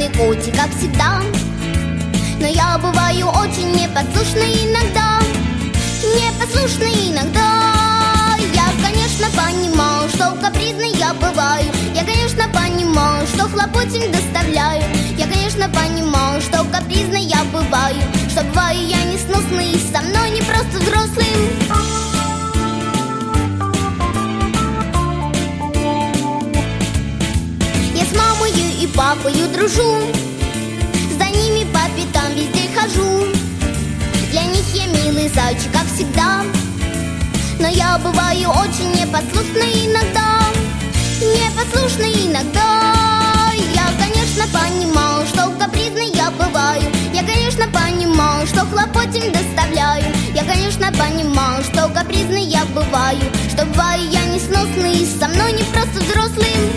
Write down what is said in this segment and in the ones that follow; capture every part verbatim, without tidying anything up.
славный котик, как всегда. Но я бываю очень непослушной иногда, непослушной иногда. Я, конечно, понимаю, что капризной я бываю. Я, конечно, понимаю, что хлопотень доставляю. Я, конечно, понимаю, что капризной я бываю, что бываю я несносной и со мной не просто взрослым. Я с мамою и папою дружу, за ними по пятам везде хожу. Для них я милый зайчик, как всегда. Но я бываю очень непослушной иногда, непослушной иногда. Я, конечно, понимаю, что капризной я бываю. Я, конечно, понимаю, что хлопотень доставляю. Я, конечно, понимаю, что капризной я бываю, что бываю я несносный и со мной не просто взрослым.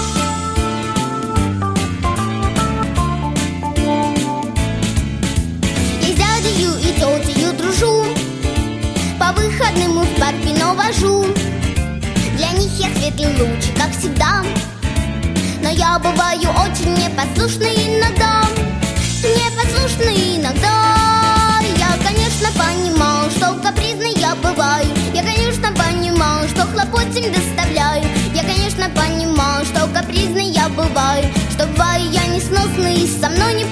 Я с дядею и тетею дружу, по выходным в парк вино вожу. Для них я светлый лучик, как всегда. Но я бываю очень непослушной иногда, непослушной иногда. Я, конечно, понимаю, что капризной я бываю. Я, конечно, понимаю, что хлопотень доставляю. Я, конечно, понимаю, что капризной я бываю, что бываю я несносный и со мной не